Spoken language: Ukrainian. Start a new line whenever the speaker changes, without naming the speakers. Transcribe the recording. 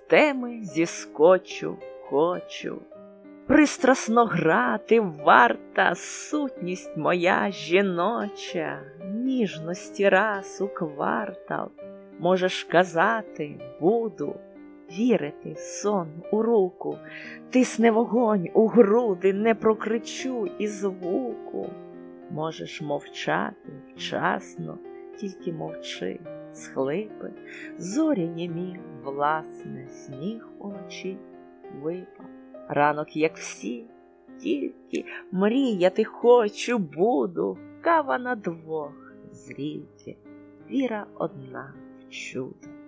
теми зі скотчу хочу. Пристрасно грати варта сутність моя жіноча, ніжності раз у квартал. Можеш казати буду, вірити сон у руку, тисне вогонь у груди, не прокричу і звуку. Можеш мовчати вчасно, тільки мовчи, схлипи, зорі німі, власне, сніг уночі випав. Ранок, як всі, тільки мріяти хочу буду, кава на двох, зрілки, віра одна в чудо.